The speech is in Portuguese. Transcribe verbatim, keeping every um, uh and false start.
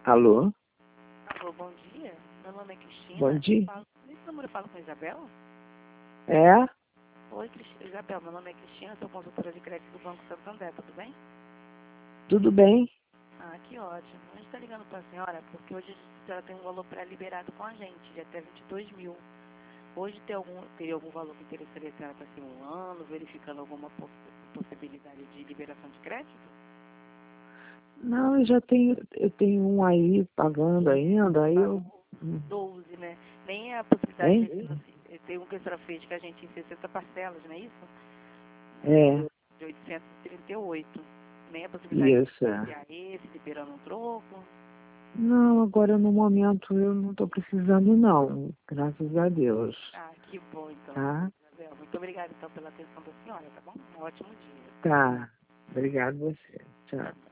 Alô? Alô, bom dia. Meu nome é Cristina. Bom dia. Eu falo, nesse número eu falo com a Isabel? É? Oi, Cris- Isabel, meu nome é Cristina, sou consultora de crédito do Banco Santander, tudo bem? Tudo bem? Ah, que ótimo. A gente está ligando para a senhora porque hoje a senhora tem um valor pré-liberado com a gente, de até vinte e dois mil. Hoje tem algum, teria algum valor que interessaria a senhora estar simulando, verificando alguma poss possibilidade de liberação de crédito? Não, eu já tenho, eu tenho um aí pagando ainda, aí eu... doze, né? Nem a possibilidade Hein? de financiar. Tem um que a senhora fez com a gente em sessenta parcelas, não é isso? É, De oitocentos e trinta e oito. Nem a possibilidade de isso, é. financiar esse, liberando um troco. Não, agora no momento eu não estou precisando não, graças a Deus, Ah, que bom então. tá? Isabel. Muito obrigada então pela atenção da senhora, tá bom? Um ótimo dia. Tá, obrigado você, tchau.